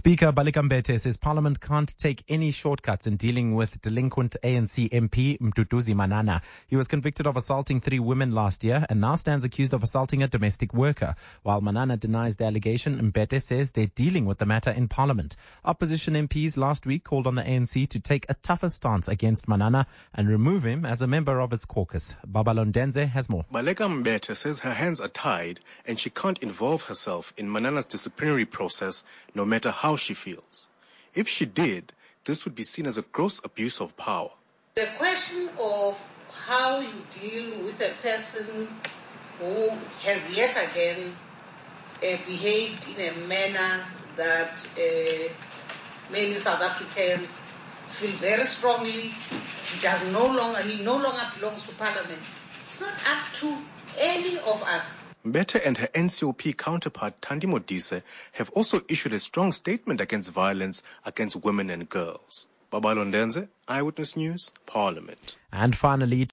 Speaker Baleka Mbete says Parliament can't take any shortcuts in dealing with delinquent ANC MP Mduduzi Manana. He was convicted of assaulting 3 women last year and now stands accused of assaulting a domestic worker. While Manana denies the allegation, Mbete says they're dealing with the matter in Parliament. Opposition MPs last week called on the ANC to take a tougher stance against Manana and remove him as a member of its caucus. Babalo Ndenze has more. Baleka Mbete says her hands are tied and she can't involve herself in Manana's disciplinary process no matter how she feels. If she did, this would be seen as a gross abuse of power. The question of how you deal with a person who has yet again behaved in a manner that many South Africans feel very strongly he no longer belongs to Parliament. It's not up to any of us. Mbete and her NCOP counterpart Thandi Modise have also issued a strong statement against violence against women and girls. Babalo Ndenze, Eyewitness News, Parliament. And finally,